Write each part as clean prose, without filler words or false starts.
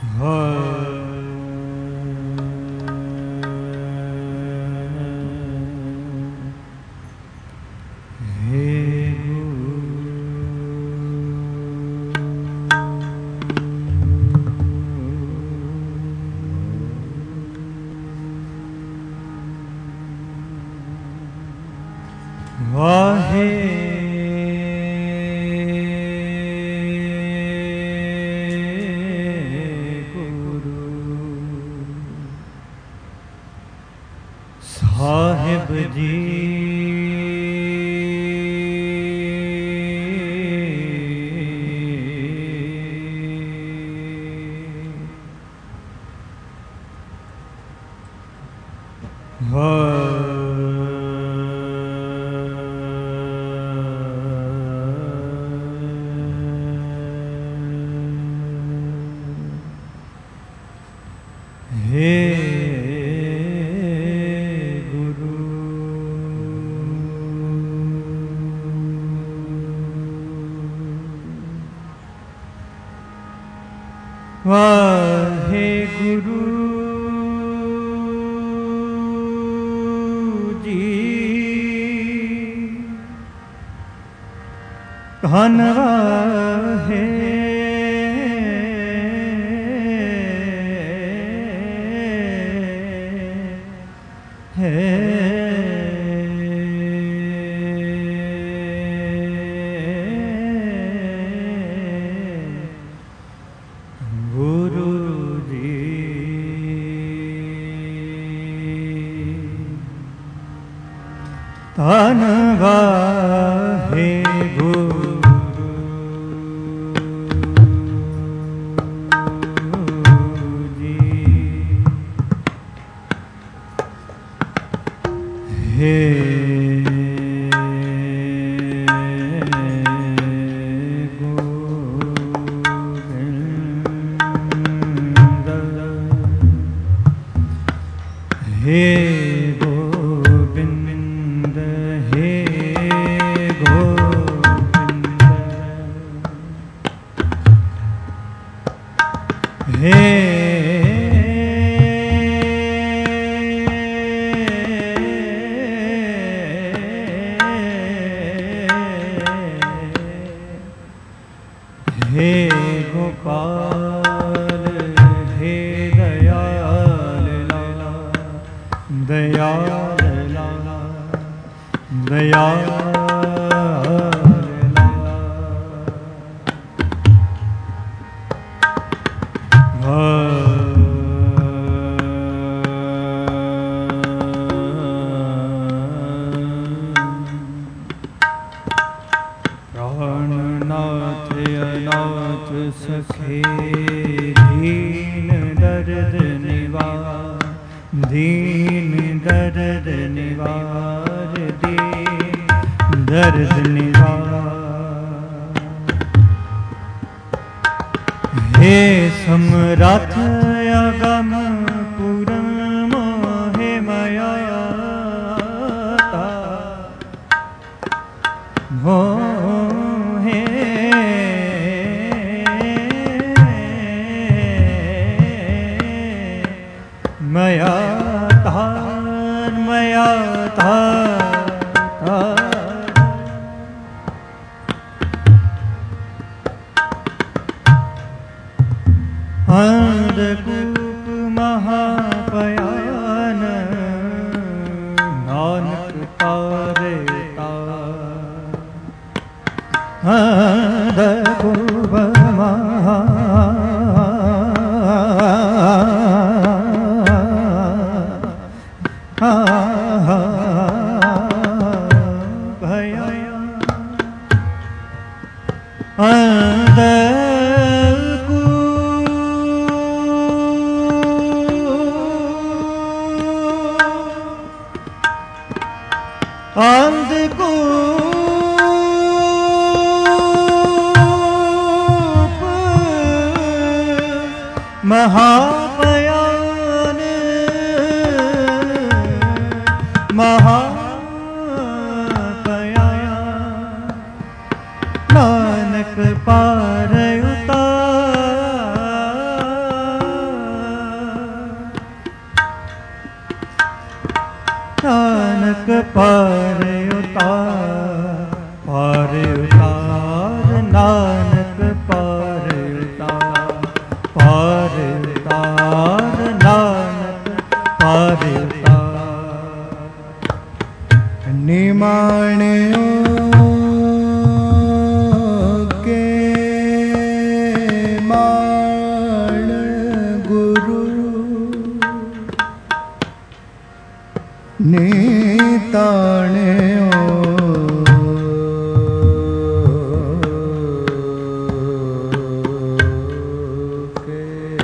साहिब जी वाहे गुरु जी धन वाहे धन वाहे गुरु जी हे गोविंद हे हे गोपाल हे दयाल लाला दयाल लाला दयाल प्राणनाथ अनाथ सखे दीन दर्द निवार दीन दर्द निवार दीन दर्द निवार हे सम्राट अगम पूरन मोहे माया हो मया अंधकूप महापयान नानक तारे अंधकूप महापयान महापयान नानक पार उतार पार उतार, पार उतार नानक पार उतार, पार उतार नानक पार उतार। निमाण्यो के मान गुरु, निताण्यो के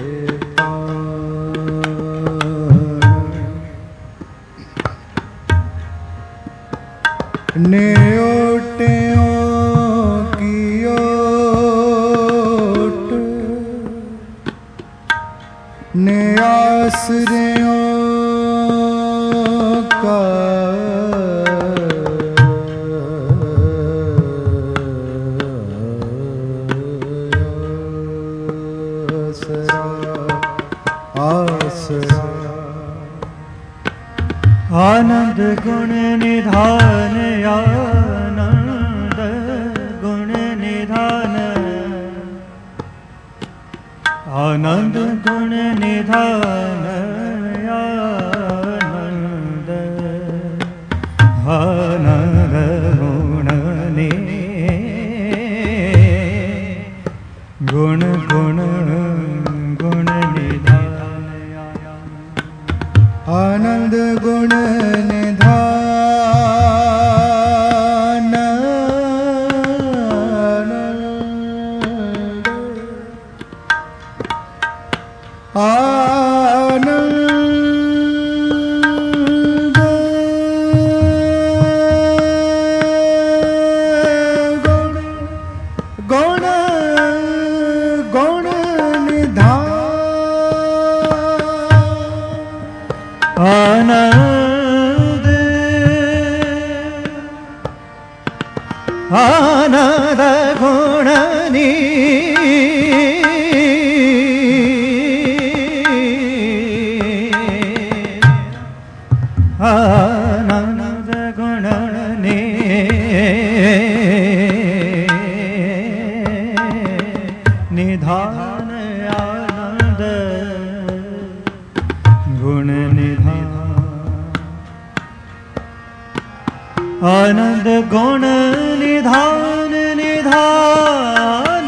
पान, नेओट्यो की ओट, ने आसरियों का आसरा। आनंद गुण निधान, आनंद गुण निधान, आनंद गुण निधान, आनंद आनंद गुण नि गुण गुण गुण निधान, आनंद गुण निधान, आनंद गुण गुण निधान, आनंद आनंद गुण नि आनंद गुण नि निधान, आनंद गुण निधान, आनंद गुण निधान, निधान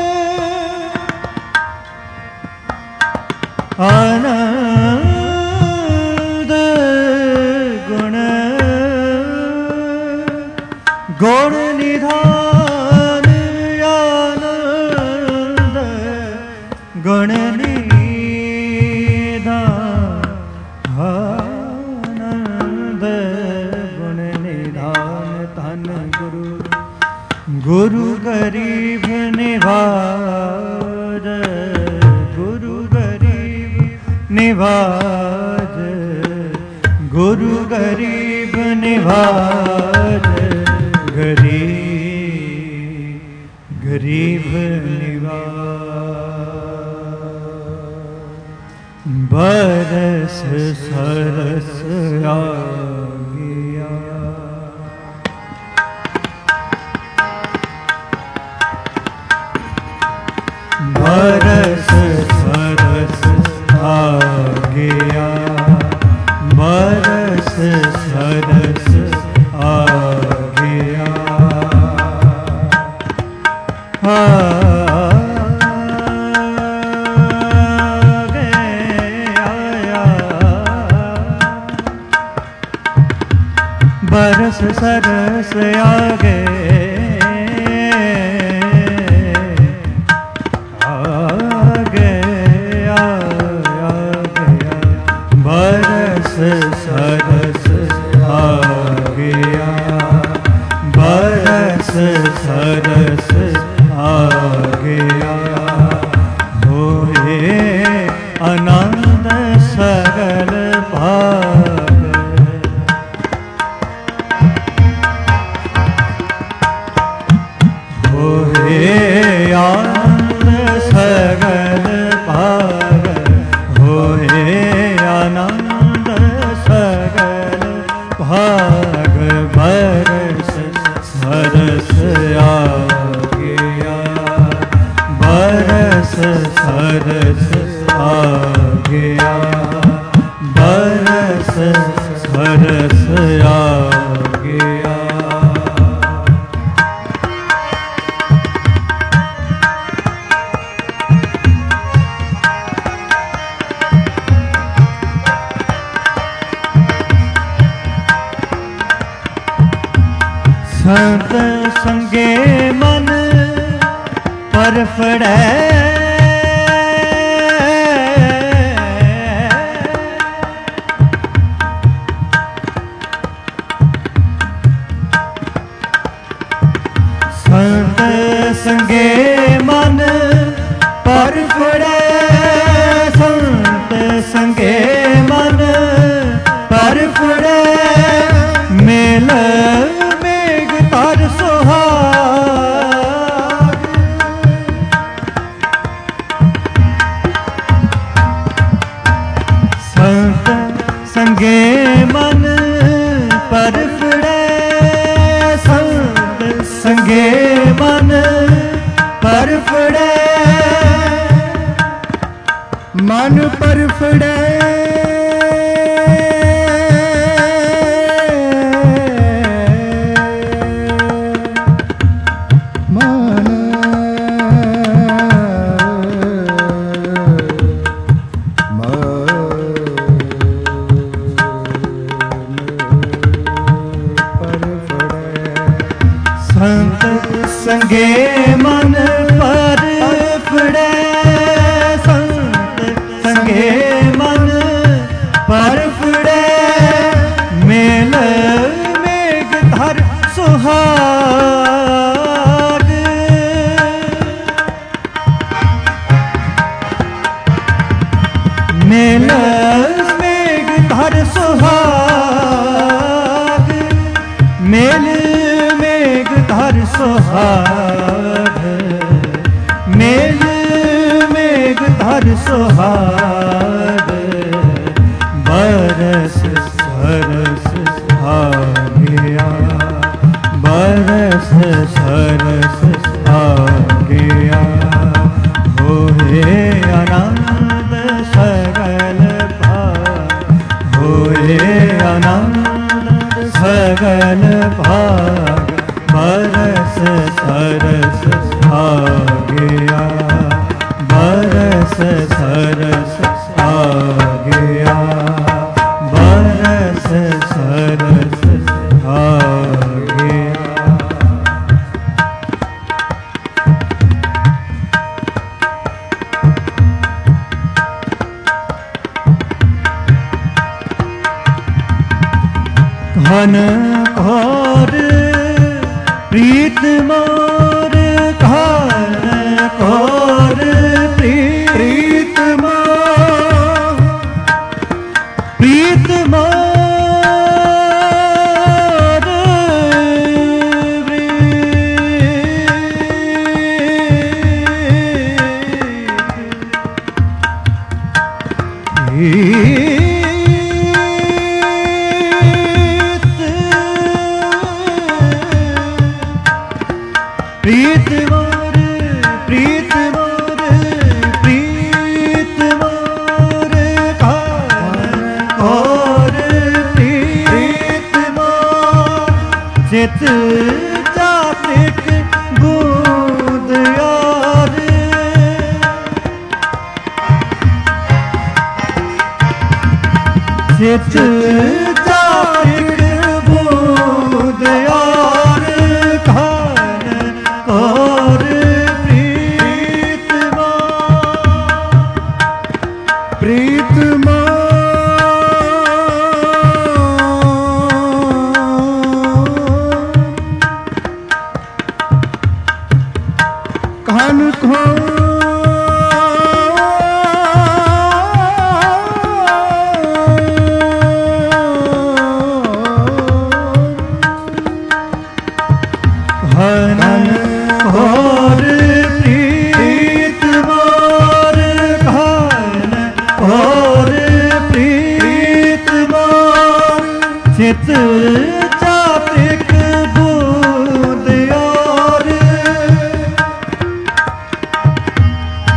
आनंद गुण गुण निधान, आनंद गुण निधान, आनंद गुण निधान। धन गुरु गुरु गरीब निवाज, गुरु गरीब निवाज, गुरु गरीब निवाज, गरीब गरीब निवाज। बरस सरस आ गया, बरस सरस आ गया, बरस सरस आ गया, आ गया, बरस सरस आ गया, सरस आ गया, बरस सरस आ गया, होए आनंद सगल भाग, बरस सरस आ गया, बरस सरस आ गया। संत संगे मन परफड़े, संत संगे मन परफड़े, संत संगे मन परफड़े, मेल मेघ तार सुहाग, संत संगे मन परफड़े, संत संगे मन परफड़े, मन परफड़े, संत संगे मन परफड़े, संत संगे मन परफड़े, मेल मेघ धर सुहाग, मेल मेघ धर सुहाग, मेल मेघ धर सुहाग, मेल मेघ धर सुहाग, बरस सरस आ गया, बरस सरस आ गया, होए आनंद सगल भाग, होए आनंद सगल भाग, बरस सरस आ गया, बरस सरस आ गया, बरस सरस आ गया। घन घोर प्रीत मोर, घन घोर प्रीत मोर, प्रीत मोर, प्रीत मोर, प्रीत मोर, प्रीत मोर, घन घोर प्रीत मोर, चित चातिक बूंद यार, चित चातिक बूंद यार, घन घोर प्रीत मोर, प्रीत घन घोर घन घोर प्रीत मोर, घन घोर प्रीत मोर, चित चातिक बूंद यार,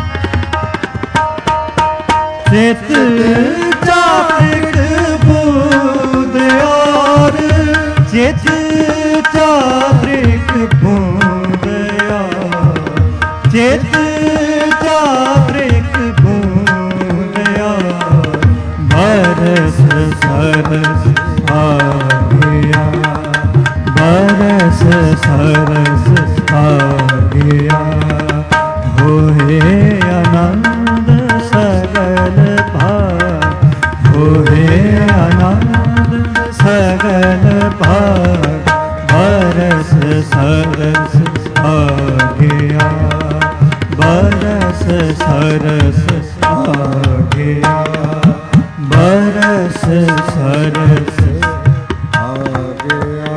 चित चात्रिक बूंदयार चित चात्रिक बूंदयार चित चात्रिक बूंदयार बरस सरस आ गया बरस सरस आ गया होए आनंद सगल भाग होए आनंद सगल भाग बरस सरस आ गया बरस सरस आ गया बरस सरस आ गया।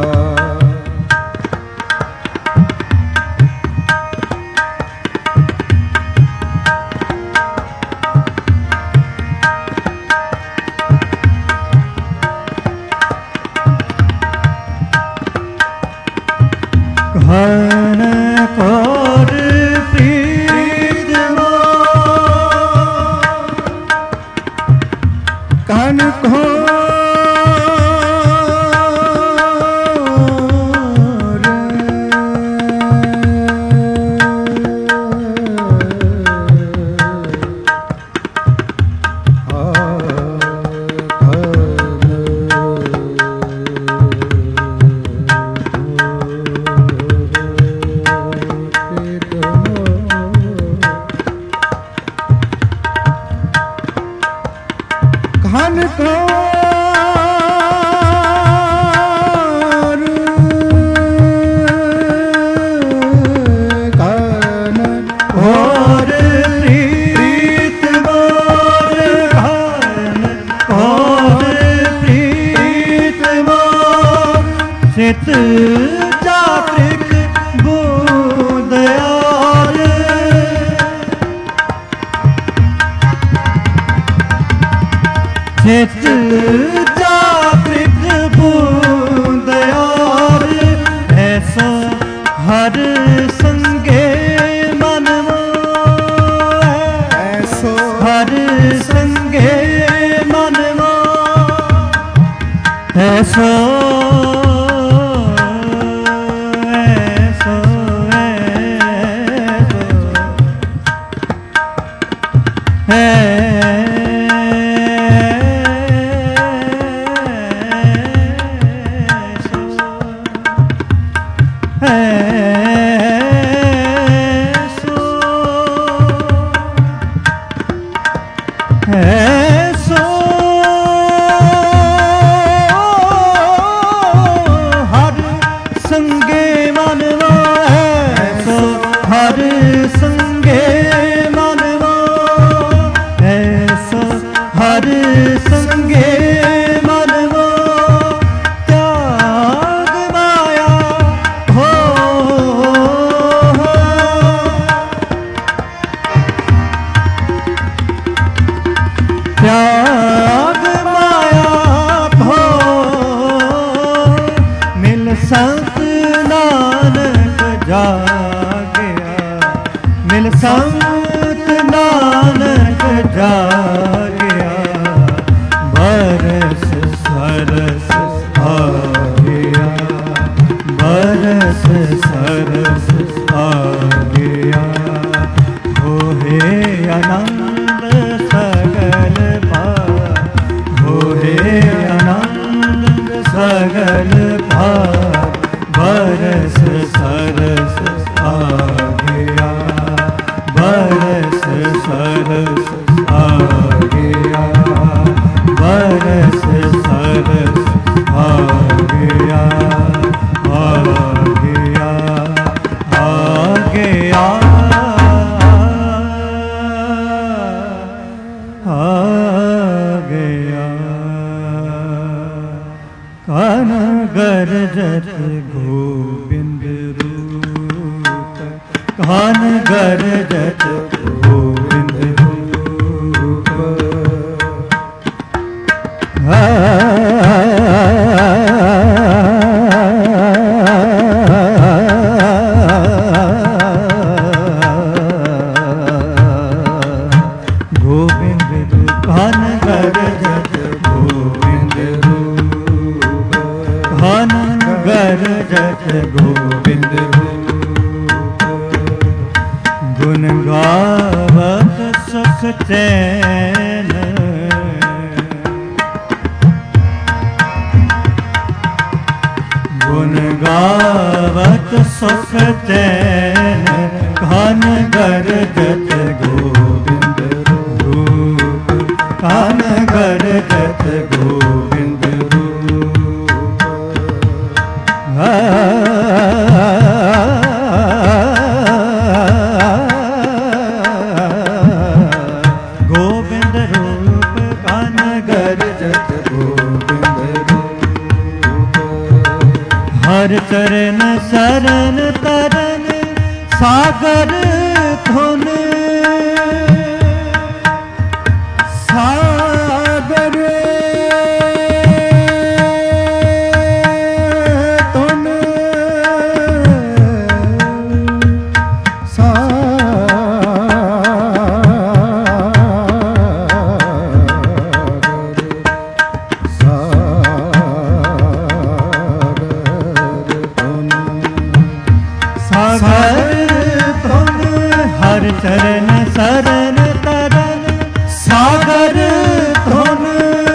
घन कौर प्रीत घन चित चात्रिक बूंदयार चित चात्रिक बूंदयार ऐसा हर संगे मनवा ऐसा हर संगे मनवा ऐसा त्याग माया भो मिल संत नानक जागया मिल संत नानक जागया बरस सरस आ गया बरस सरस आ गया होए आनंद सगल होए आनंद सगल भाग बरस सरस आ गया बरस सरस आ गया बरस सरस आ गया आ गया आ गया कान गरजत गोविंद रूप कान गरजत गोविंद रूप गोविंद चैन गुण गावत सुख चैन घन गरजत गोविंद रूप घन गरजत गोविंद रूप गोविंद रूप घन गरजत गोविंद रूप हर चरण शरण तरन सागर धुन सागर धुन हर चरण शरण तरन सागर धुन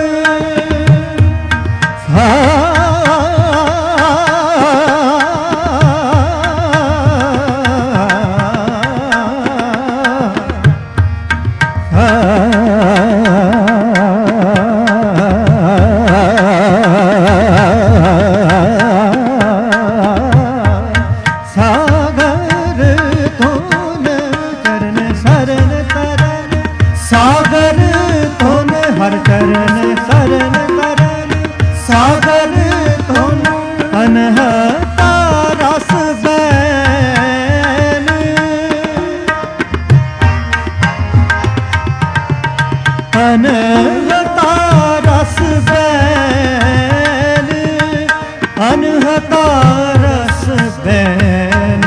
सागर धुन हर चरण शरण तरन सागर धुन अनहता रस बैन अनहता रस बैन अनहता रस बैन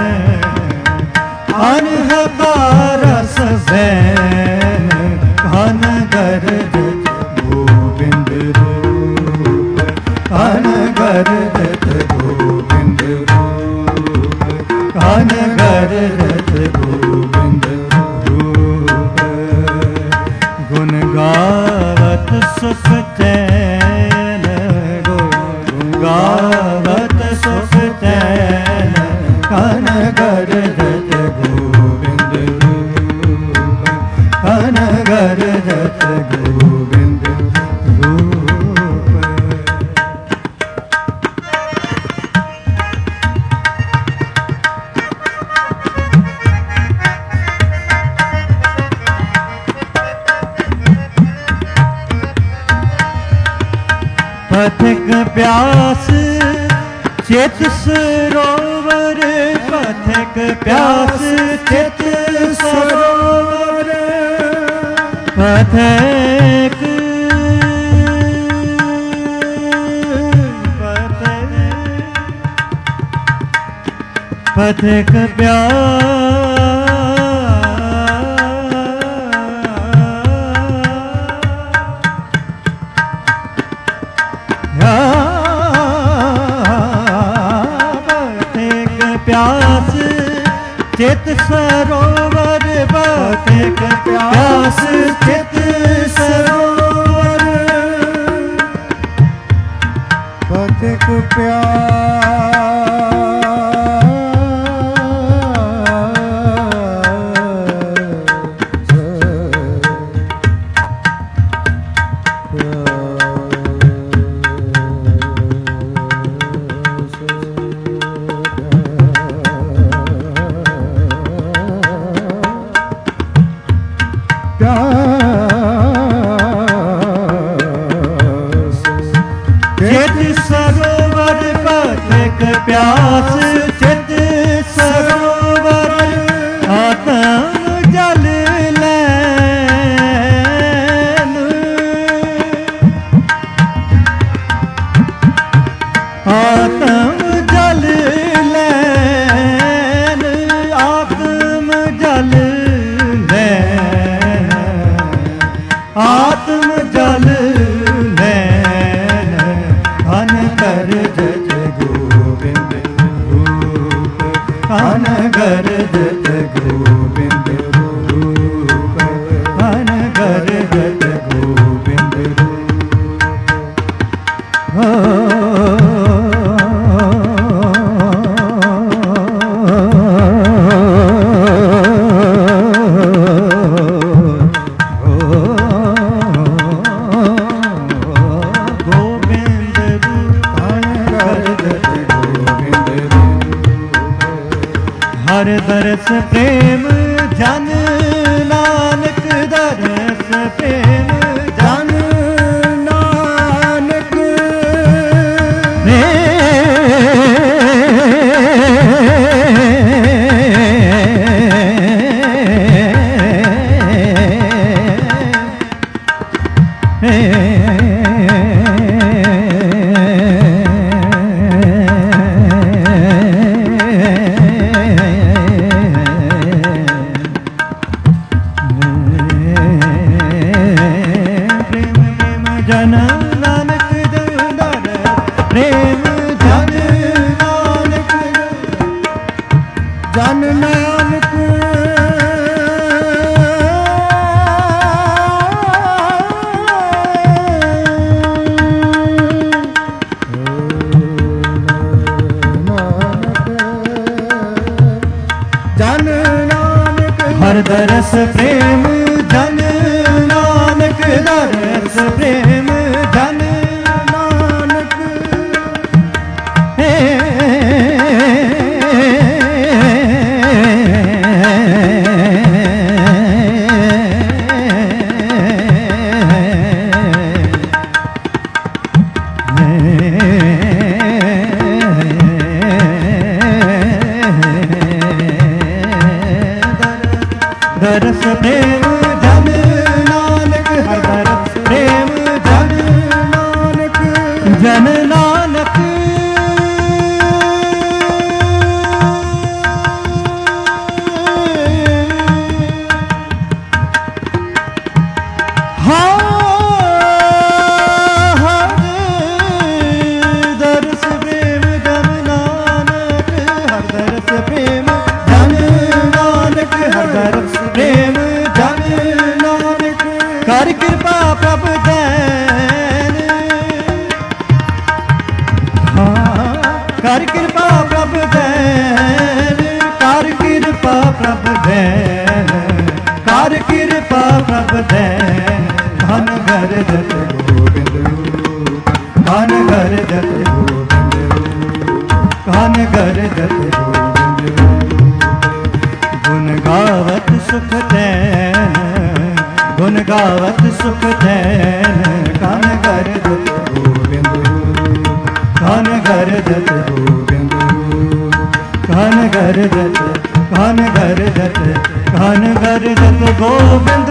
अनहता रस बैन घन गरजत गोविंद रूप घन गरजत गोविंद रूप घन गरजत गोविंद रूप गुण गावत सुख चैन गुण गावत सुख चैन घन गरजत गोविंद रूप घन गरजत गोविंद रूप पथिक प्यास चित सरोवर पथिक प्यास चित सरोवर पथिक पथिक प्यास चित सरोवर पथिक प्यास चित सरोवर पथिक प्यास चित सरोवर आत्म जल लैन आत्म जल लैन आत्म जल लैन जन नानक दर प्रेम जन नानक जन नानक हर दरस प्रेम जन नानक दरस प्रेम जन नानक दरस प्रेम जन नानक हर दरस प्रेम जन नानक जन नानक दरस प्रेम जन नानक हर दरस प्रेम जन नानक हर दरस प्रेम जन नानक कर कृपा प्रभ दैन कर कृपा प्रभ दैन कर कृपा प्रभ दैन कर कृपा प्रभ दैन धन घर जत गोविंद धन घर जत गोविंद धन घर जत गोविंद गुण गावत सुख दैन गुण गावत सुख दैन कान कर जत गोविंद कान कर जत गोविंद कान कर जत कान कर जत कान कर जत गोविंद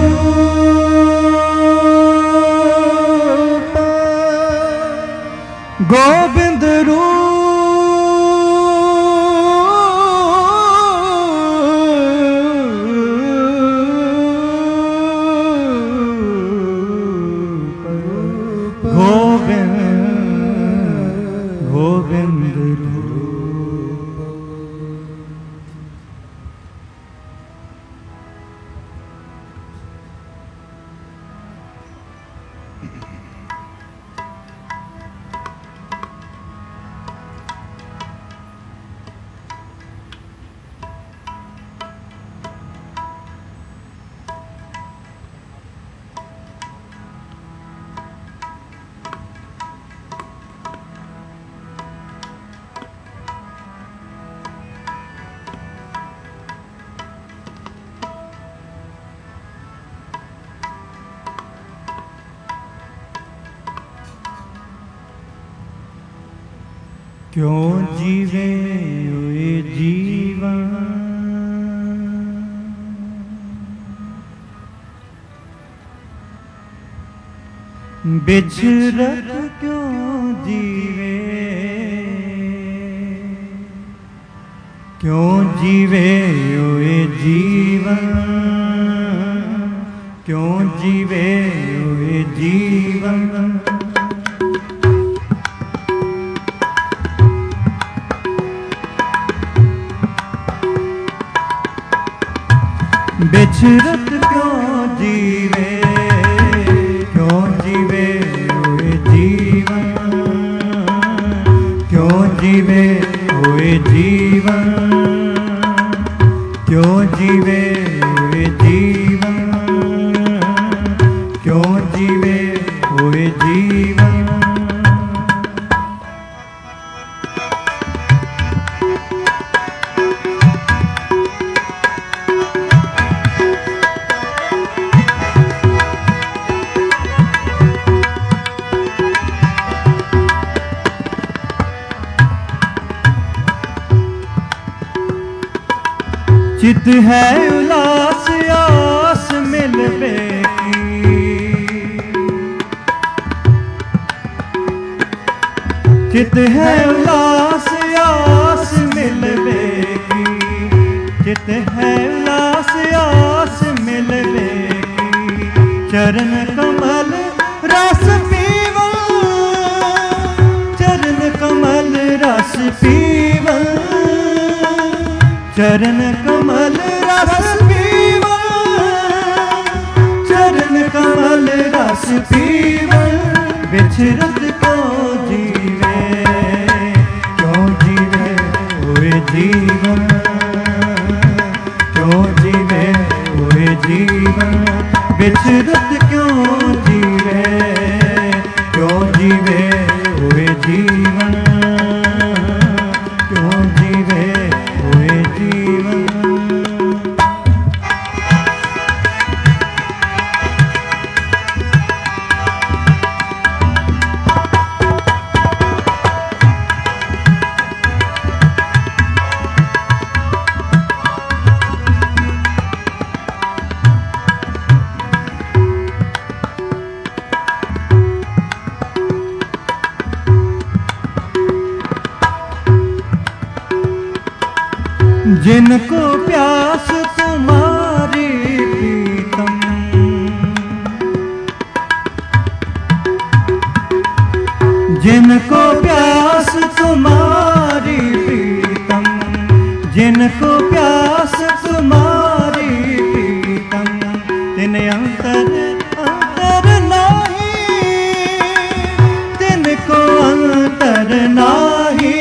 रूप गोविंद रूप गोविंद क्यों जीवे हुए जीवन बिछरत क्यों जीवे क्यों जीवे हुए जीवन क्यों जीवे हुए जीवन बिछरत क्यों जीवे हुए जीवन क्यों जीवे हुए जीवन क्यों जीवे हुए जीवन क्यों जीवे हुए जीवन चित है उलास आस मिलवे की चित है उलास आस मिलवे की चित है उलास आस मिलवे की चरण कमल रस चरण कमल रस पीवन, चरण कमल रस पीवन, बिछरत क्यों जीवे, क्यों जीवे हुए जीवन, क्यों जीवे हुए जीवन, बिछरत क्यों जीवे, क्यों जीवे हुए जीवन, क्यों जीवे हुए जीवन। जिनको प्यास तुम्हारी प्रीतम, जिनको प्यास तुम्हारी प्रीतम, जिनको प्यास तुम्हारी प्रीतम, तिन अंतर अंतर नाही, तिनको अंतर नाही,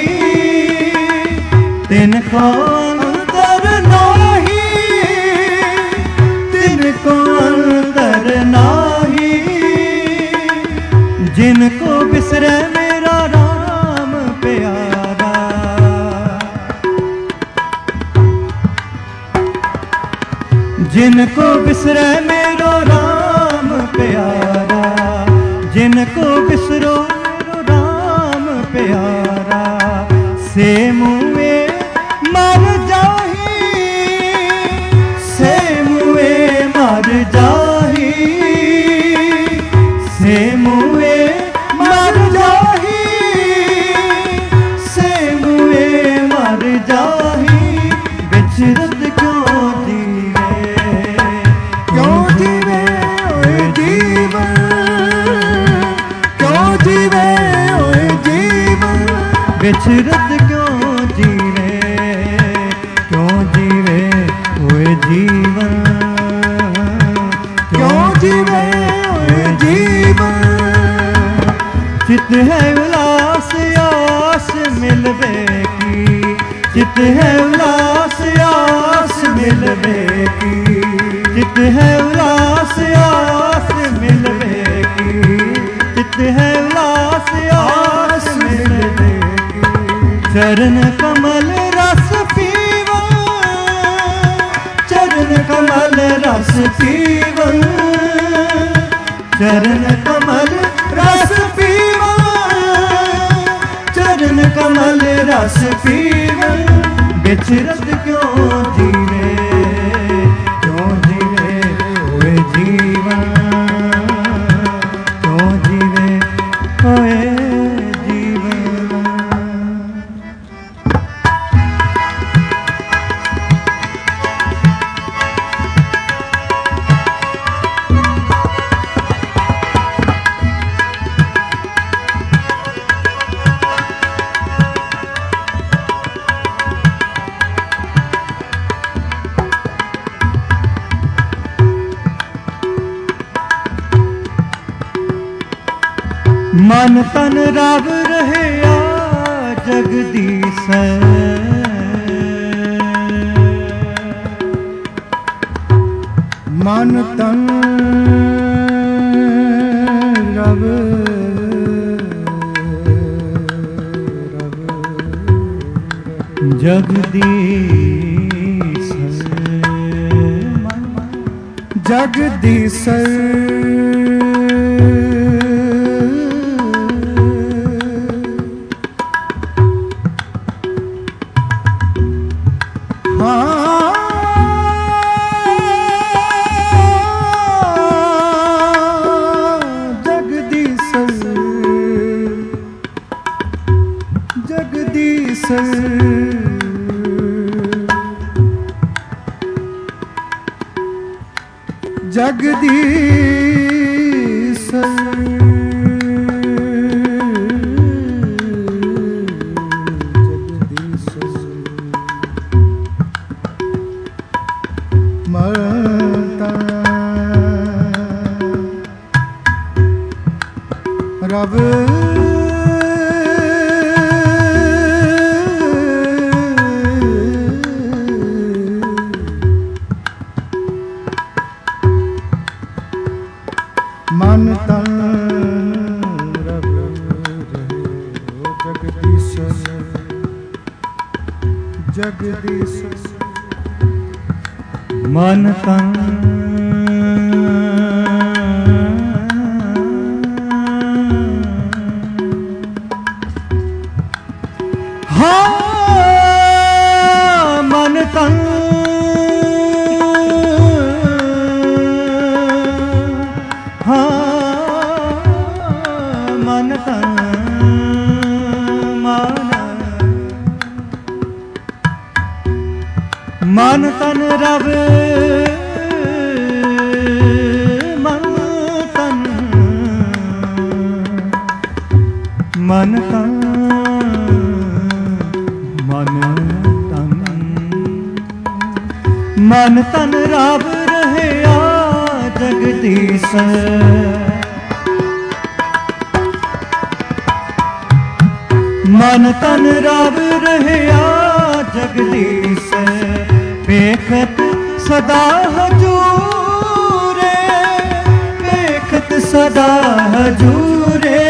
तिनको अंतर नाही, तिनको अंतर नाही, जिनको बिसरे मेरा राम प्यारा, जिनको बिसरे मेरो राम प्यारा, जिनको बिसरो मेरो राम प्यारा, से मुए मर जाही, से मुए मर जाही, से मुए मर जाही, से मुए मर जाही, बिछरत क्यों जीवे, क्यों जीवे ओए जीवन, क्यों जीवे ओए जीवन, बिछरत क्यों जीवे, क्यों जीवे ओए जीवन, क्यों जीवे ओए जीवन। चित है उल्लास आस मिलवे की, चित है उल्लास आस मिलवे की, चित है उल्लास आस मिलवे की, चित है उल्लास आस मिलवे की। चरण कमल रस पीवन, चरण कमल रस पीवन, चरण कमल रस पीवन, चरण कमल रस पीवन, बिछरत क्यों जीवे, क्यों जीवे हुए जीवन, क्यों जीवे हुए जीवन। मन तन रब रहे जगदीश, मन तन रब जगदीश, जगदीश जगदीश रब मन तन रब जगदीश जगदीश मन तन मन तन रब मन तन मन तन मन तन मन तन रब रहे जगदीश मन तन रब रहे जगदीश बेखत सदा हजूरे बेखत सदा हजूरे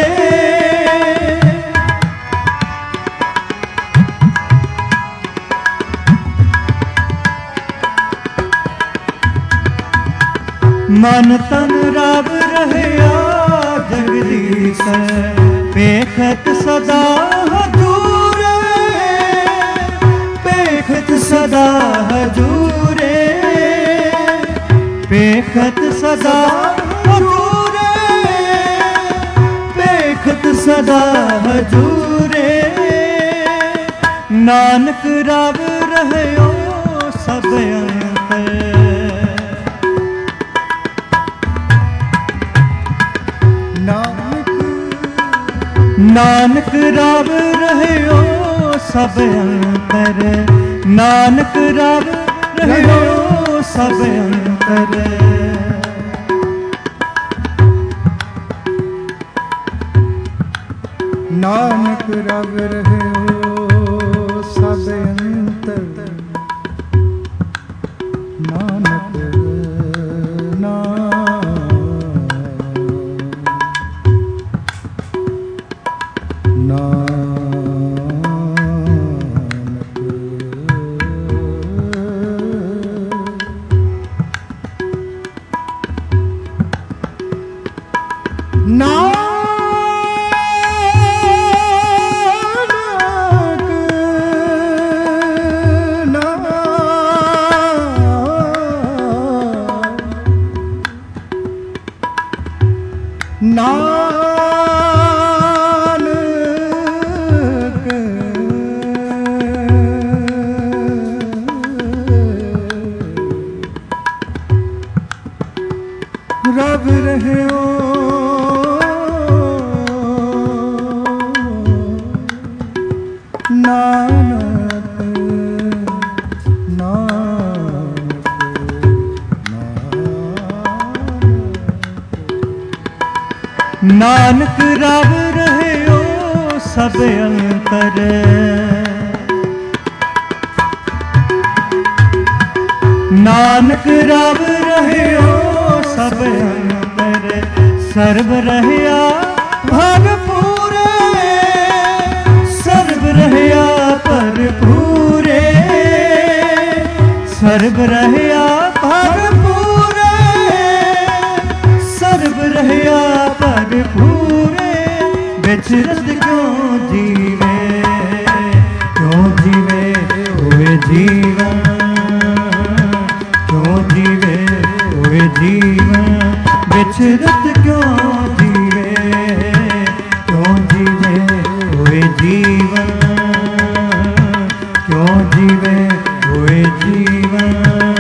मन तन रब रहया जगदीश बेखत सदा हजूरे बेखत सदा हजूरे बेखत सदा हजूरे बेखत सदा हजूरे नानक रब रहयो सब अंतर नानक रब रहयो सब अंतर नानक रब रहयो सब अंतर नानक रब रहयो सब अंतर नानक रब रहयो नानक नानक रब रहयो सब अंतर नानक रब रहयो सब अंतर सर्व रहया भरपूरे सर्व रहया भरपूरे सर्व रहया भरपूरे सर्व रहया भरपूरे विचरत क्यों जीवे होए जीवन क्यों जीवे होए जीवन विचरत क्यों जीवे होए जीवन क्यों जीवे होए जीवन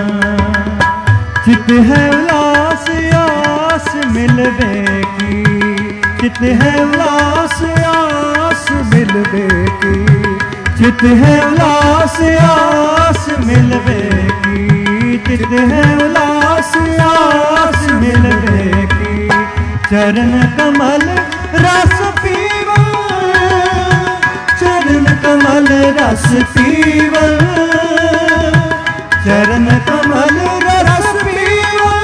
चित है उल्लास आस मिलवे की चित है उल्लास आस मिलवे की चित है उल्लास आस मिलवे की चित है उल्लास आस मिलवे की चरण कमल रस कमल रस पीवन, चरण कमल रस पीवन,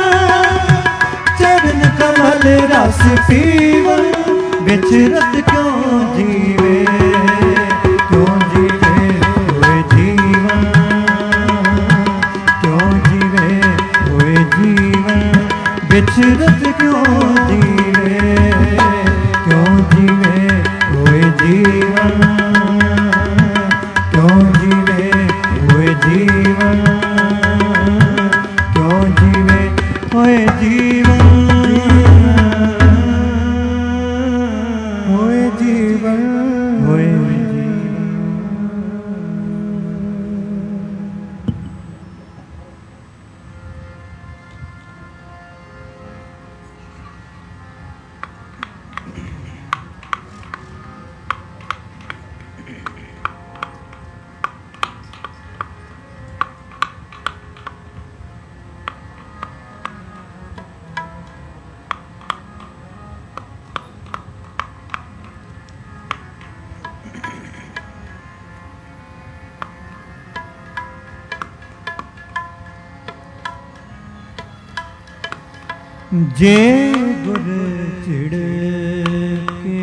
चरण कमल रस पीवन, बिचरत क्यों जीवे, क्यों जीवे हुए जीवन, क्यों जीवे हुए जीवन, बिचरत क्यों जीवे, क्यों जीवे हुए जीवन, क्यों जीवे हुए जीवन, क्यों जीवे हुए जीवन, हुए जीवन, हुए जीवन। जे गुर चिड़ के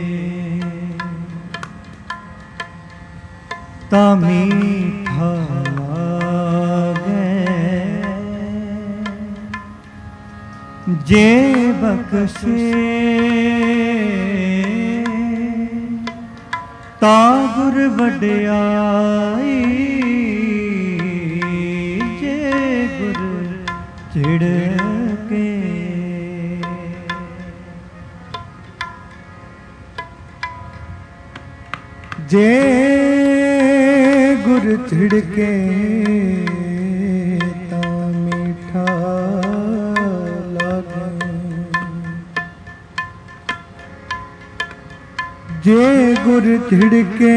ता मीठा लागे, जे बख्शे ता गुर वड्याई, जे गुर चिड़ के जे गुर छिड़के ता मीठा लागे, जे गुर छिड़के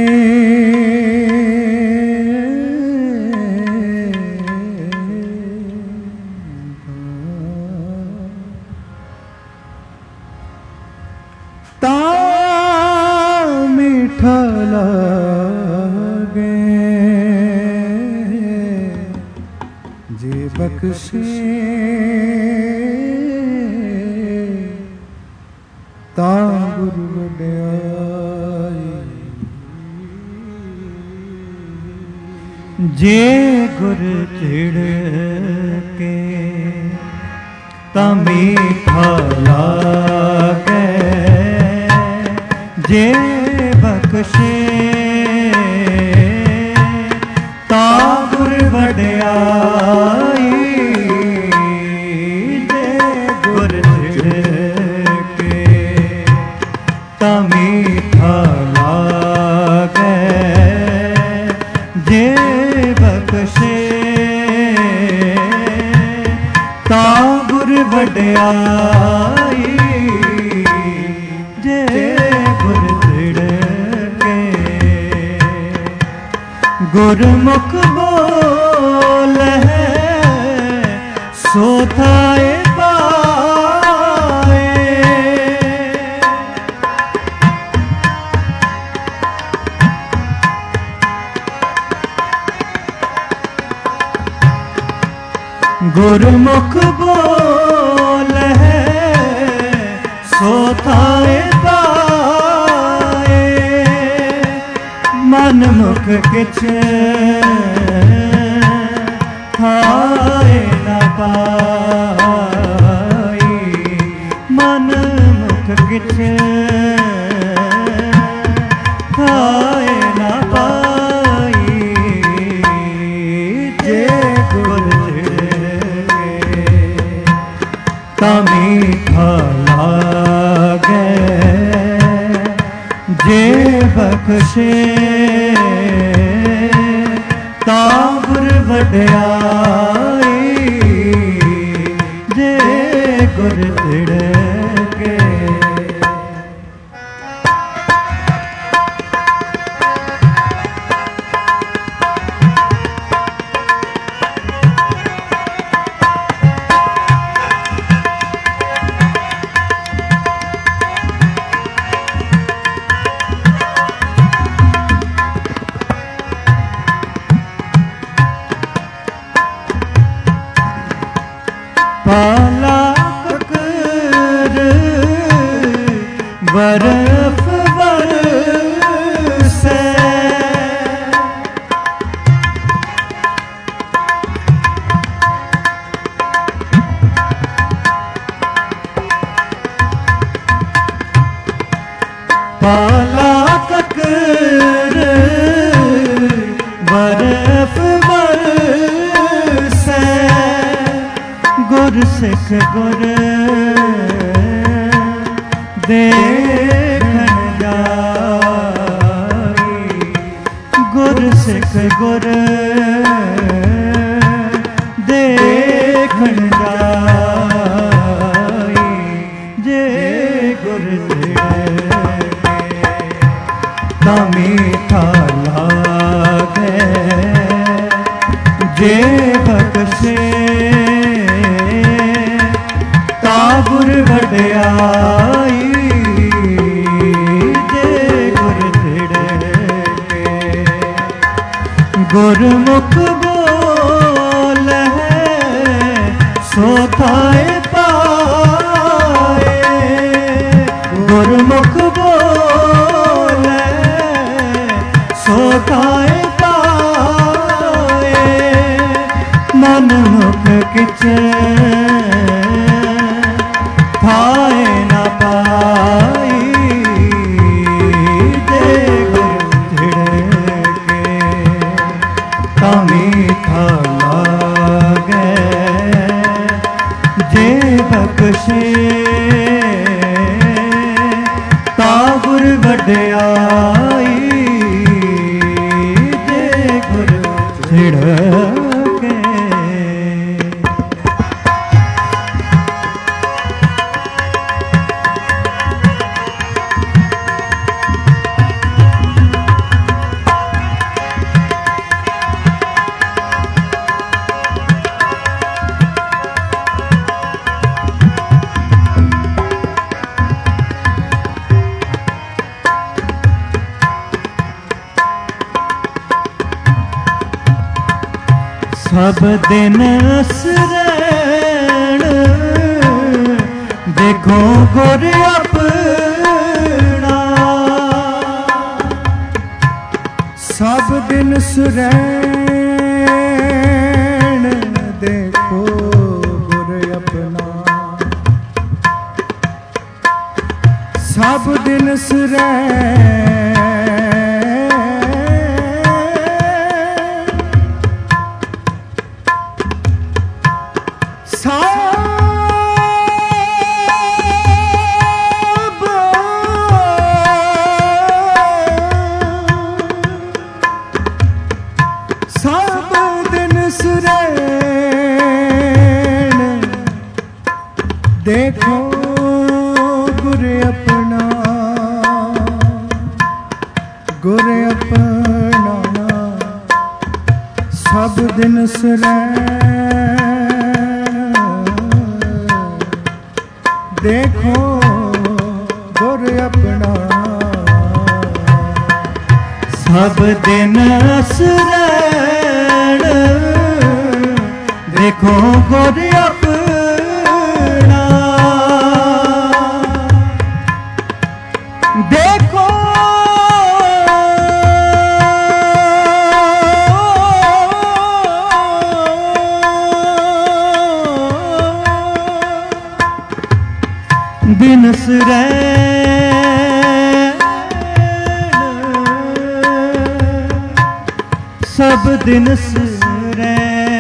ता मीठा लागे, जे बख्शे ता गुर वड्याई, जे गुर चिड़ के ता मीठा लागे, जे बख्शे ता गुर वड्याई, जे गुर चिड़ के ता मीठा लागे, जे बख्शे ता गुर वड्याई, जे गुर चिड़ के गुरमुख बोल है सो थाए पाए, गुरमुख बोल है सो थाए पाए, मन मुख किछ थाए न पाई, मन मुख किछ थाए न पाई, जे गुर ता मीठा लागे, जे बख्शे ता गुर वड्याई, जे गुर चिड़ के बर्फ बरसे पाला ककर बर्फ बरसे गुर सिख गुर देखन जाई गुर सिख गुर देखन जाई जे गुर ता मीठा लागे जे बख्शे ता गुर वड्याई जे गुर तिड़के गुरमुख बोल है सो थाए पाए गुरमुख बोल सो थाए पाए मन मुख किछ थाए न पाई जे गुर तिड़के ता मीठा लागे जे बख्शे ता गुर वड्याई जे गुर तिड़के सब दिन शरण देखो गुर अपना सब दिन शरण देखो गुर अपना सब दिन शरण देखो गुर अपना सब दिन शरण देखो गुर अपना सब दिन शरण देखो गुर अपना देखो दिन शरण सब दिन शरण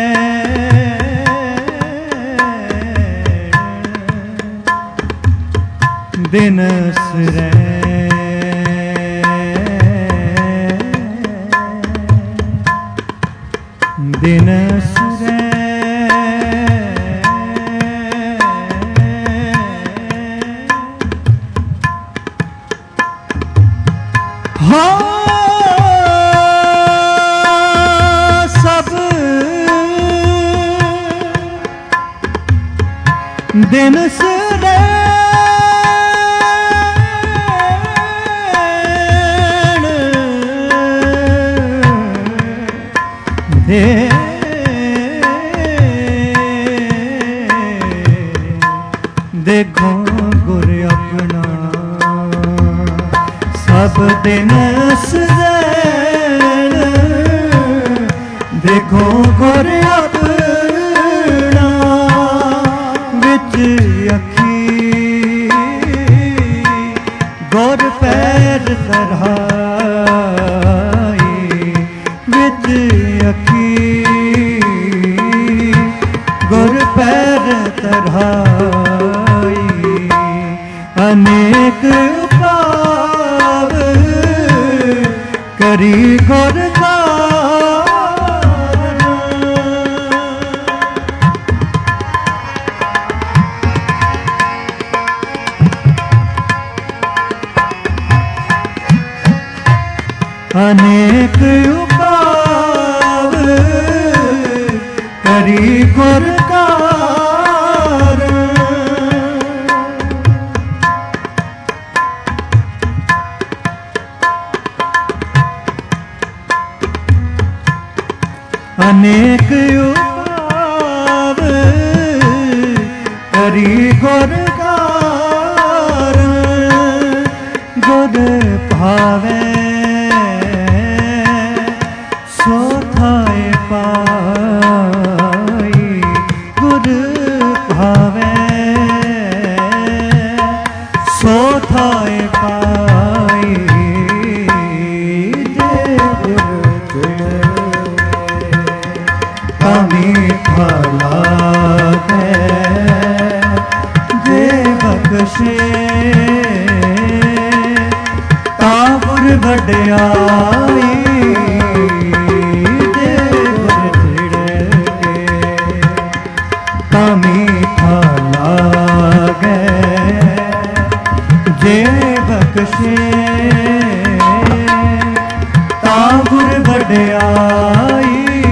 दिन शरण दिन शरण सब दिन शरण देखो गुर अपना सब दिन सजैन देखो गुर अपना विच अखी गुर पैर धराई विच अखी गुर पैर धराई अनेक उपाव करी गुर अनेक उपाव करी गुर अनेक उपाव करी गुर गुर भावे सो थाए पाई गुर भावे सो थाए पाई भला जे बख्शे तापुर बड़याई जे गुर छिड़के तामी भला जे बख्शे तापुर बड़याई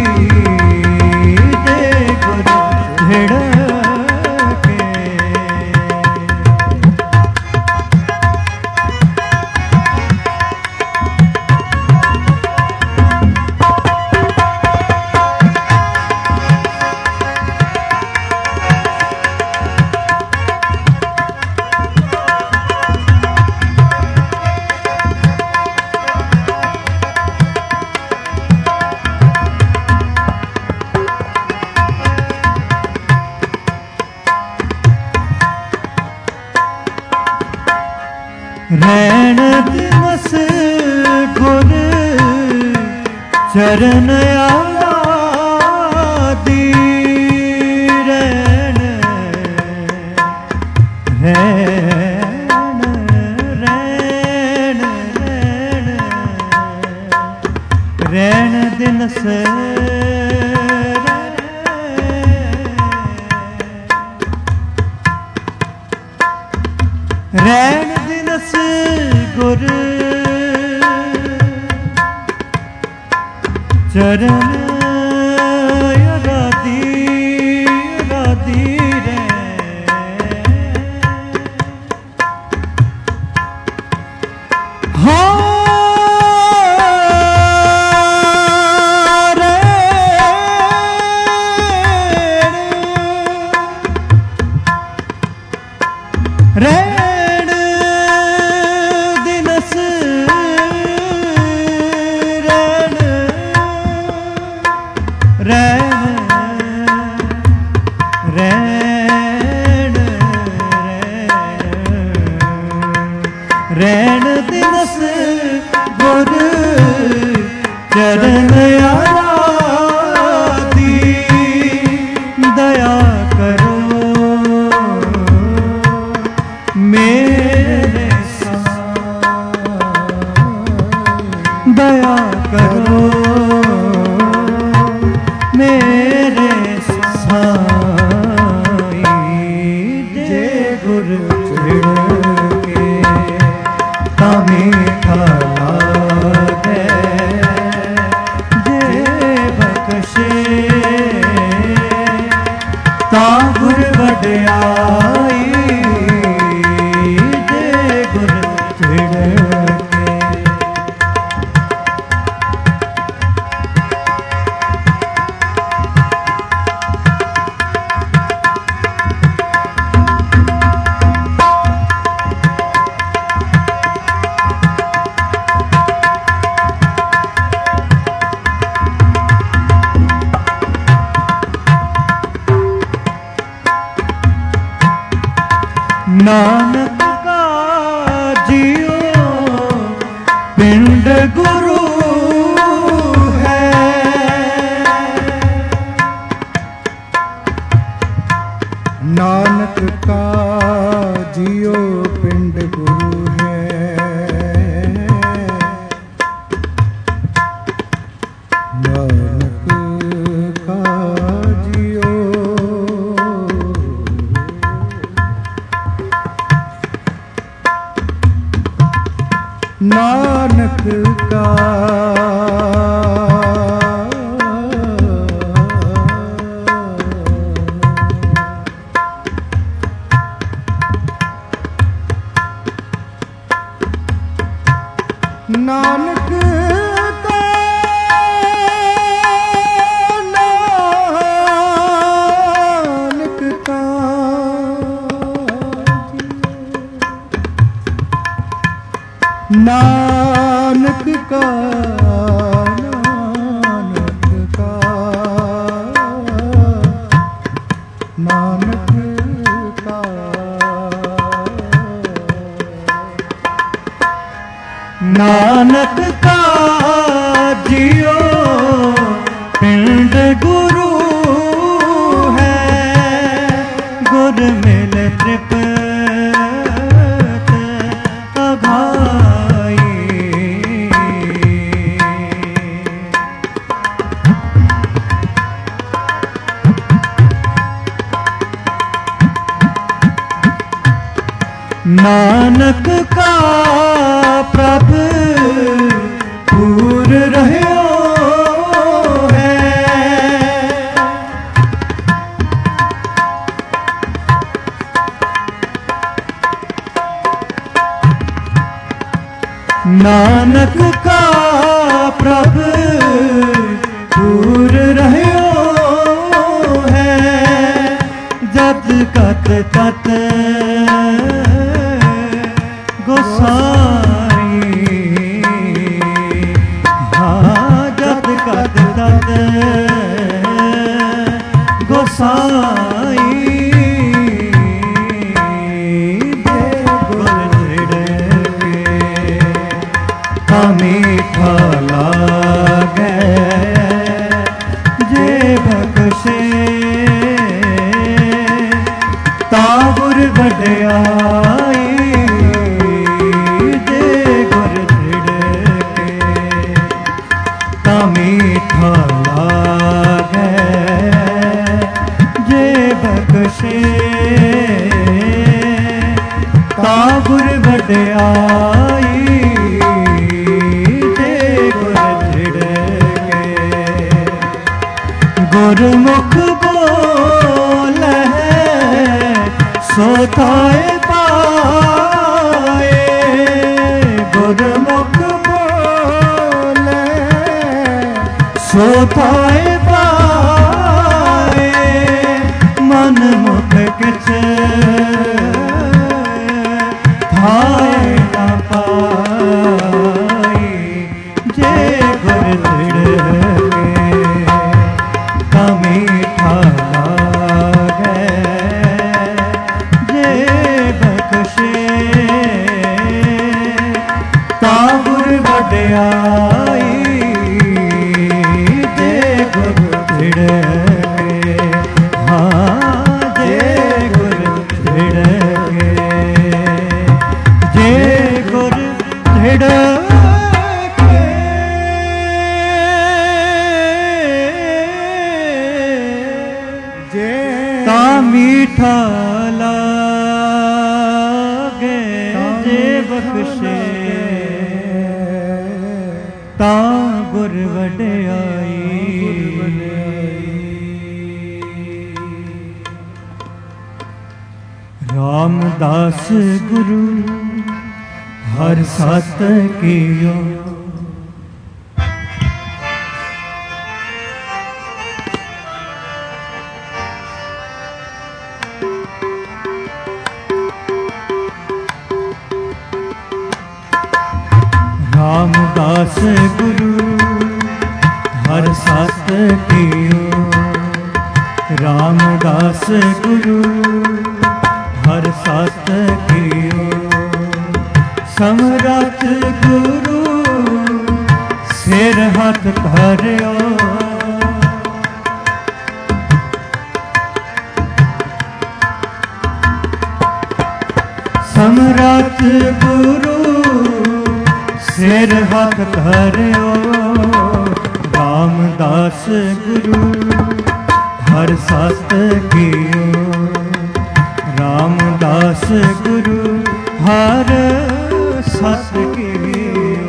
रैन दिवस गुर चरण आदि रैन रैन रैन रैन रैन दिनस रैन दिनस गुर चरण राधी राधी रे हाँ रैन दिनस रैन रैन रैन दिनस गुर चरण आदि दया करो नानक का जियो पिंड गुरु है। नानक का जियो पिंड गुरु है। नानक का जियो नानक का नानक का नानक का नानक का नानक का नानक का जियो पिंड गुरु है। गुर मिल तृप्त अघाई। नानक का प्रभु पूर रहो है। नानक का प्रभु पूर रहो है। जत कत तत गोसाई। हाँ जत कत तत गोसाई। गुर दृढ़ के मीठा लागे जे बख्शे ता गुर वड्याई। जे गुर दृढ़ के ता मीठा लागे जे बख्शे ता गुर वड्याई। गुरमुख बोले सोताए पाए। गुरमुख बोले सोताए पाए। मन मुख किछ थाए न पाए। जे गुर दृढ़ मीठा लागे जे बख्शे ता गुर वड्याई। जे गुर दृढ़ के हाँ जे गुर दृढ़ के जे गुर दृढ़ मीठा लागे जे बख्शे ता गुर वड्याई। रामदास गुरु हर सत कियो। रामदास गुरु हर सत कियो। रामदास गुरु हर सत कियो समरथ गुरु सिर हाथ धरियो समरथ गुरु सिर हाथ धरियो रामदास गुरु हर सत कियो रामदास गुरु हर सत कियो।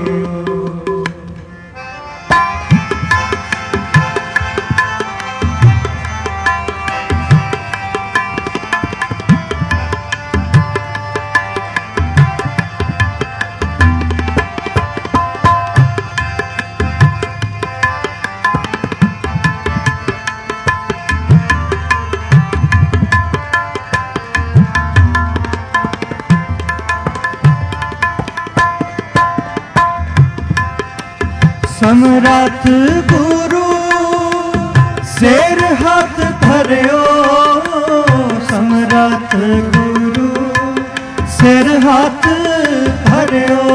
समरथ गुरु सिर हाथ धरियो समरथ गुरु सिर हाथ धरियो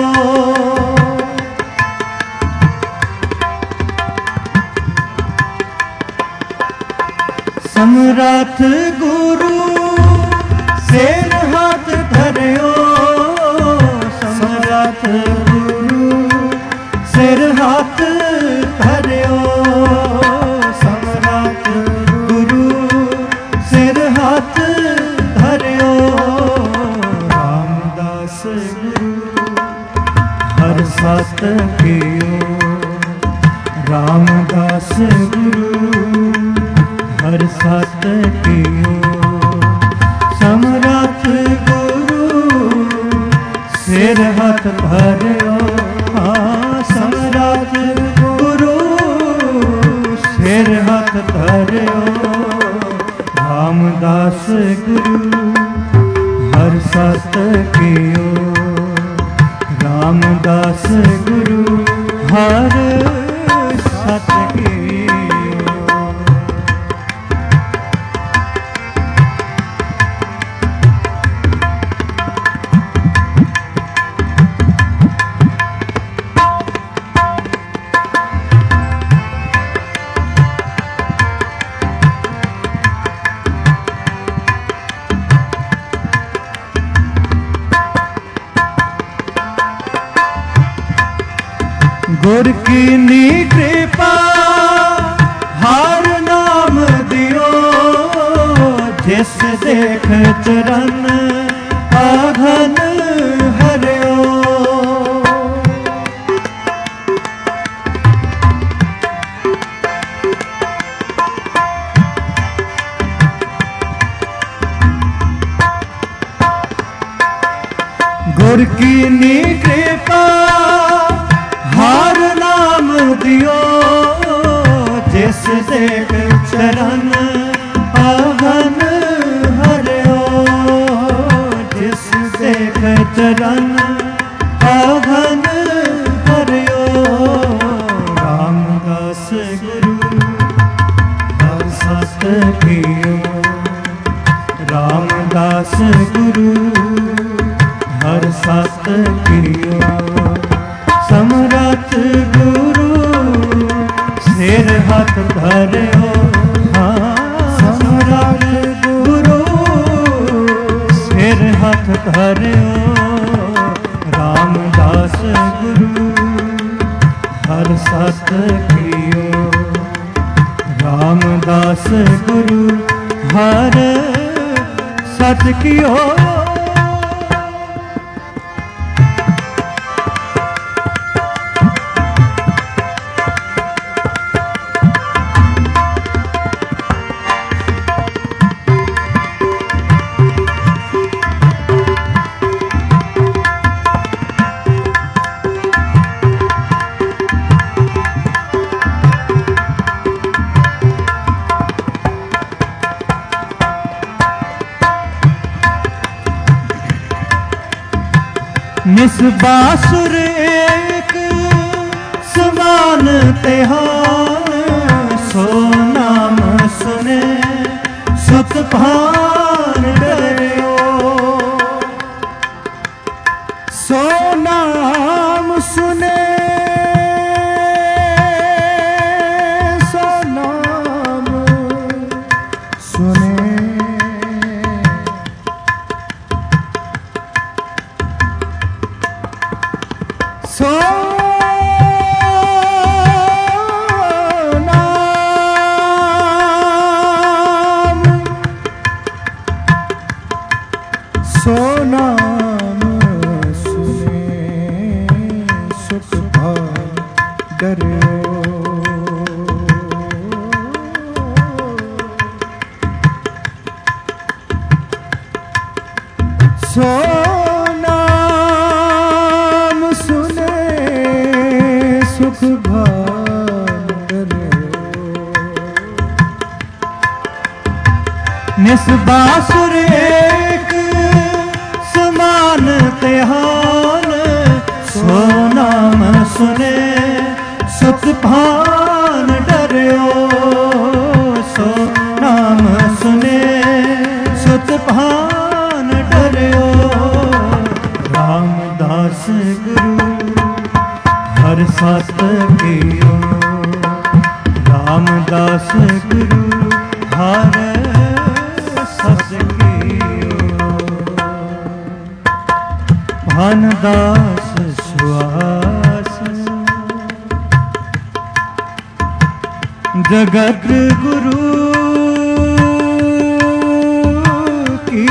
समरथ गुरु सिर हाथ धरियो समरथ गुरु सिर हाथ धरियो समरथ गुरु सिर हाथ धरियो रामदास गुरु हर सत कियो रामदास गुरु हर सत कियो समरथ गुरु सिर हाथ धरियो समरथ गुरु सिर हाथ धरियो रामदास गुरु हर सत कियो रामदास गुरु हर सत कियो। गुर की नी कृपा हर नाम दियो जिस देख चरण आघन हरियो गुर की नी कृपा हर नाम दियो जिस देख चरण आघन हरियो जिस देख चरण आघन हरियो रामदास गुरु हर सत कियो रामदास गुरु हर सत कियो समरथ गुरु सिर हाथ धरियो समरथ गुरु सिर हाथ धरियो रामदास गुरु हर सत कियो रामदास गुरु हर सत कियो। निस्बासुर एक समान तिहान सो नाम सुने सुत भान डरियो ਨਾਮ ਸੁਨੇ ਸੁਖ ਭਾਗ ਡਰਿਓ। ਸੋ ਨਾਮ ਸੁਨੇ ਸੁਖ ਭਾਗ ਡਰਿਓ। ਨਿਸਬਾਸੁਰ ਏਕ ਸਮਾਨ ਤਿਹਾਨ, ਸੋ ਨਾਮ ਸੁਨੇ ਸੁਖ ਭਾਨ ਡਰਿਓ। ਸੋ ਨਾਮ ਸੁਨੇ ਸੁਖ ਭਾਨ ਡਰਿਓ। ਰਾਮਦਾਸ ਗੁਰੂ ਹਰਿ ਸਤ ਕੀਓ। ਰਾਮਦਾਸ ਗੁਰੂ ਹਰਿ ਸਤ ਕੀਓ। ਭਾਨਦਾਸ ਸੁਆਸ ਜਗਤ ਗੁਰੂ ਕੀ।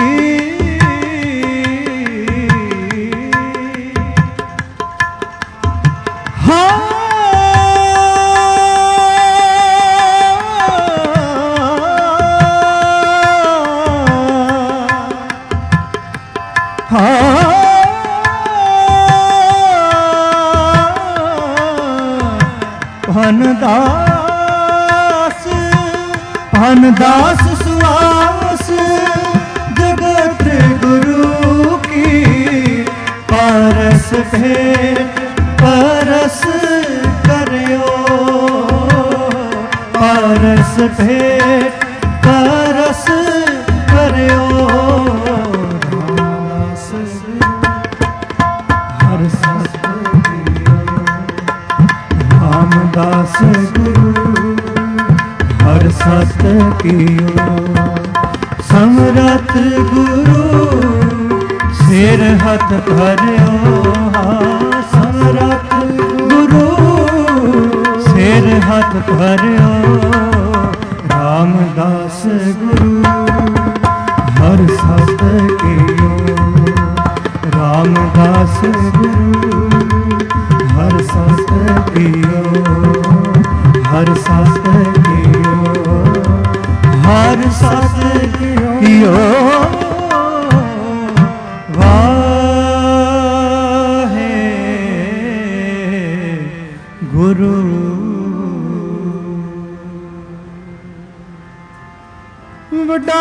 ਭਾਨਦਾਸ ਭਾਨਦਾਸ ਸੁਆਸ ਜਗਤ ਗੁਰੂ ਕੀ। ਪਰਸ ਭੇਟ ਪਰਸ ਕਰਿਓ। ਪਰਸ ਭੇਟ ਪਰਸ ਕਰਿਓ। ਰਾਮਦਾਸ ਗੁਰੂ ਹਰਿ ਸਤ ਕੀਓ। ਸਮਰਥ ਗੁਰੂ ਸਿਰ ਹੱਥ ਧਰਿਓ। ਸਮਰਥ ਗੁਰੂ ਸਿਰ ਹੱਥ ਧਰਿਓ। ਰਾਮਦਾਸ ਗੁਰੂ ਹਰਿ ਸਤ ਕੀਓ। ਰਾਮਦਾਸ ਗੁਰੂ ਹਰਿ ਸਤ ਕੀਓ। ਹਰਿ ਸਤ ਕੀਓ। ਹਰਿ ਸਤ ਕੀਓ। ਵਾਹੇ ਗੁਰੂ। ਵੱਡਾ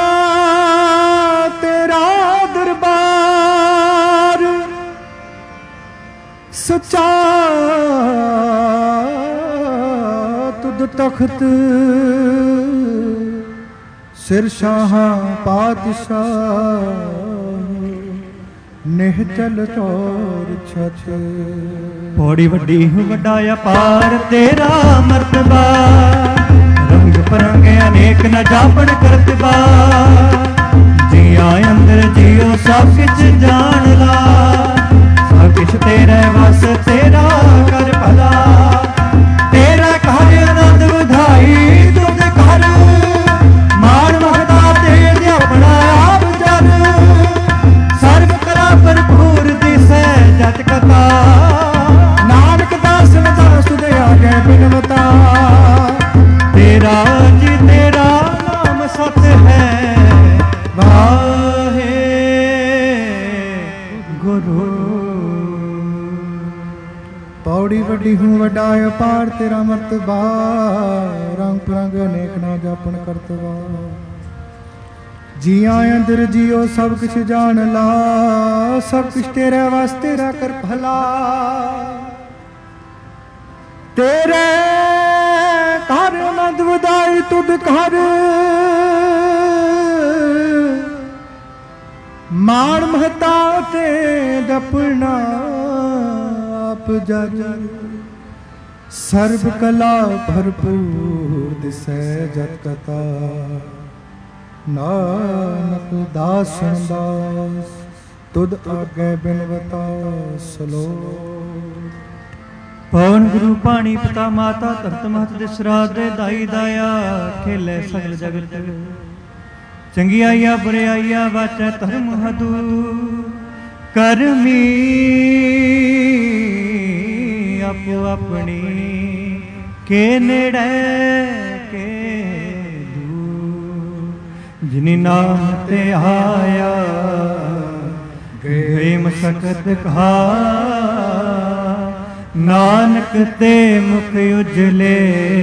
ਤੇਰਾ ਦਰਬਾਰ ਸੱਚਾ ਤੁਧ ਤਖਤ ਸਿਰ ਸ਼ਾਹਾਂ ਪਾਤਸ਼ਾਹ ਨਿਹਚਲ ਚੋਰ ਛਤ। ਪੌੜੀ ਵੱਡੀ ਵੱਡਾ ਅਪਾਰ ਤੇਰਾ ਮਰਤਬਾ। ਰੰਗ ਪਰੰਗ ਅਨੇਕ ਨ ਜਾਪਣ ਕਰਤਬਾ। ਜੀਆਂ ਅੰਦਰ ਜੀਓ ਸਭ ਕਿਛ ਜਾਣ ਲਾ। ਸਭ ਕਿਛ ਤੇਰੇ ਵਸ ਤੇਰਾ ਕਰ ਭਲਾ। ਤੇਰਾ ਘਰ ਆਨੰਦ ਵਧਾਈ ਤੁਧ ਘਰ। ਮਾਣ ਮਹਤਾ ਤੇ ਆਪਣਾ ਆਪ ਜਨ। ਸਰਬ ਕਲਾ ਭਰਪੂਰ ਦਿਸੈ ਜਤ ਕਥਾ। ਨਾਨਕ ਦਾਸ ਦਾਸ ਤੁਧ ਆਗੇ ਬਿਨਵਤਾ। ਤੇਰਾ ਜੀ ਤੇਰਾ ਨਾਮ ਸਤ ਹੈ। ਵਾਹੇ ਗੁਰੂ। ਪੌੜੀ ਵੱਡੀ ਹੂੰ ਵੱਡਾ ਅਪਾਰ ਤੇਰਾ ਮਰਤਬਾ। ਰੰਗ ਪਰੰਗ ਅਨੇਕ ਨਾ ਜਾਪਣ ਕਰਤਵਾ। ਜੀਆਂ ਅੰਦਰ ਜੀਓ ਸਭ ਕੁਛ ਜਾਣ ਲਾ। ਸਭ ਕੁਛ ਤੇਰੇ ਵਾਸਤੇ ਤੇਰਾ ਕਰ ਭਲਾ। ਤੇਰੇ ਘਰ ਆਨੰਦ ਵਧਾਈ ਤੁਧ ਘਰ। ਮਾਣ ਮਹਤਾ ਤੇ ਜਪਣਾ ਆਪ ਜਜ। ਸਰਬ ਕਲਾ ਭਰਪੂਰ ਦਿਸੈ ਜਤ ਕਥਾ। ਨਾਨਕ ਦਾਸ ਦਾਸ ਤੁਧ ਆਗੇ ਬਿਨਵਤਾ ਸਲੋਕ। ਪਵਨ ਗੁਰੂ ਪਾਣੀ ਪਿਤਾ ਮਾਤਾ ਧਰਤ ਮਹਤ ਦੇ ਸਰਾਧ ਦੇ ਦਾਈ ਦਾਇਆ। ਖੇਲੇ ਸਗਲ ਜਗਤ ਚੰਗਿਆਈਆ ਬੁਰਿਆਈਆ ਵਾਚੈ ਧਰਮ ਹਦੂ ਕਰਮੀ ਆਪੋ ਆਪਣੀ ਕੇ ਨੇੜੇ ਕੇ ਦੂਰ ਜਿਨੀ ਨਾਮ ਤੇ ਆਇਆ ਗਏ ਮਸਕਤ ਕਹਾ ਨਾਨਕ ਤੇ ਮੁਖ ਉਜਲੇ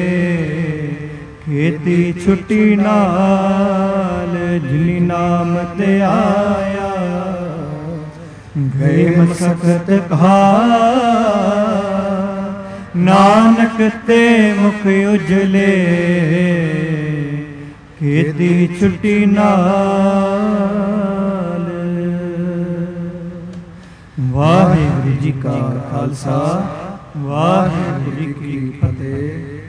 ਖੇਤੀ ਛੁੱਟੀ ਨਾਲ ਜਿਨੀ ਨਾਮ ਤੇ ਆਇਆ ਗਏ ਮਸਕਤ ਕਹਾ ਨਾਨਕ ਤੇ ਮੁਖ ਉਜਲੇ ਖੇਤੀ ਛੁੱਟੀ ਨਾਲ। ਵਾਹਿਗੁਰੂ ਜੀ ਕਾ ਖਾਲਸਾ ਵਾਹਿਗੁਰੂ ਜੀ ਕੀ ਫਤਿਹ।